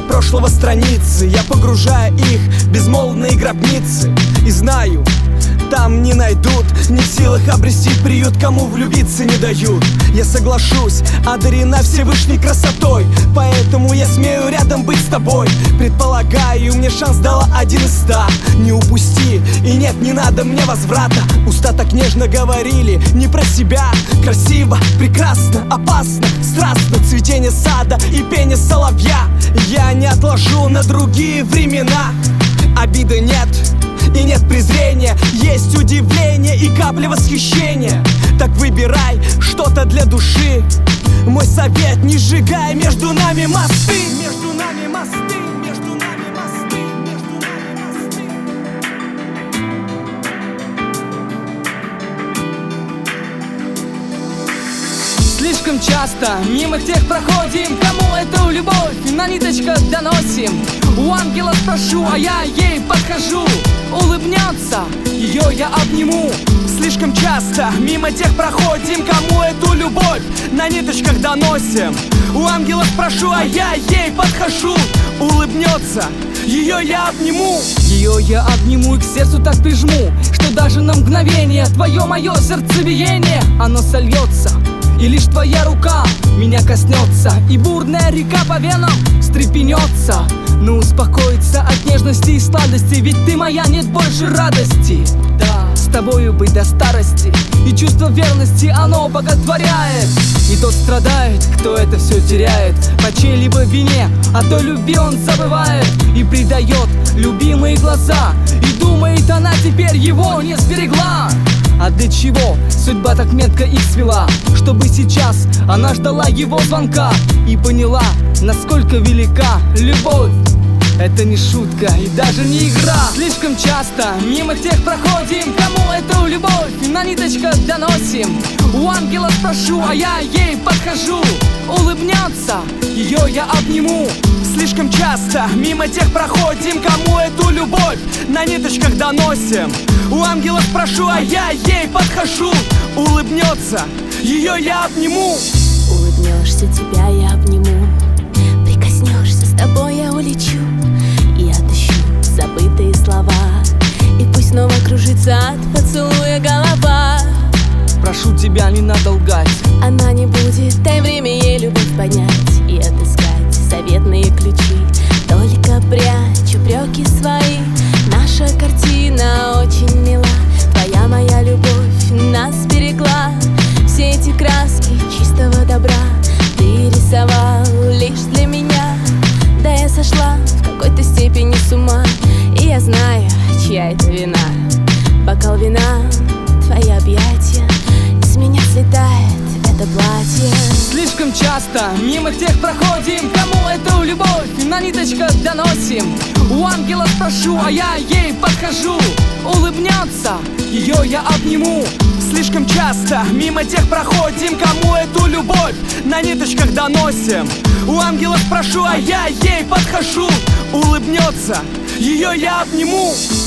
прошлого страницы, я погружаю их в безмолвные гробницы. И знаю, там не найдут, не в силах обрести приют, кому влюбиться не дают. Я соглашусь, одарена Всевышней красотой, поэтому я смею рядом быть с тобой. Предполагаю, мне шанс дала 1 из 100. Не упусти, и нет, не надо мне возврата. Уста так нежно говорили, не про себя. Красиво, прекрасно, опасно, страстно, цветение сада и пение соловья. Я не отложу на другие времена. Обиды нет и нет презрения, есть удивление и капля восхищения. Так выбирай что-то для души. Мой совет: не сжигай между нами мосты. Между нами мосты, между нами мосты, между нами мосты. Слишком часто мимо тех проходим, кому эту любовь на ниточках доносим. У ангела спрошу, а я ей подхожу. Улыбнется, ее я обниму. Слишком часто мимо тех проходим, кому эту любовь на ниточках доносим. У ангелов прошу, а я ей подхожу. Улыбнется, ее я обниму. Ее я обниму и к сердцу так прижму, что даже на мгновение твое мое сердцебиение оно сольется, и лишь твоя рука меня коснется, и бурная река по венам встрепенется. Но успокоиться от нежности и сладости, ведь ты моя, нет больше радости. Да, с тобою быть до старости, и чувство верности оно боготворяет. И тот страдает, кто это все теряет по чьей-либо вине, о той любви он забывает и предает любимые глаза, и думает, она теперь его не сберегла. А для чего судьба так метко их свела, чтобы сейчас она ждала его звонка и поняла, насколько велика любовь. Это не шутка и даже не игра. Слишком часто мимо тех проходим, кому эту любовь на ниточках доносим. У ангела спрошу, а я ей подхожу. Улыбнется, ее я обниму. Слишком часто мимо тех проходим, кому эту любовь на ниточках доносим. У ангелов прошу, а я ей подхожу. Улыбнется, ее я обниму. Улыбнешься, тебя я обниму. Прикоснешься, с тобой я улечу. И отыщу забытые слова, и пусть снова кружится от поцелуя голова. Прошу тебя, не надо лгать. Она не будет, дай время ей любовь поднять и отыскать заветные ключи. Только прячь упреки свои. Наша картина очень мила. Твоя моя любовь нас берегла. Все эти краски чистого добра ты рисовал лишь для меня. Да я сошла в какой-то степени с ума, и я знаю, чья это вина. Бокал вина, твои объятия, с меня слетает это платье. Слишком часто мимо тех проходим, кому эту любовь на ниточках доносим. У ангела спрошу, а я ей подхожу. Улыбнется, ее я обниму. Слишком часто мимо тех проходим, кому эту любовь на ниточках доносим. У ангелов прошу, а я ей подхожу. Улыбнется, ее я обниму.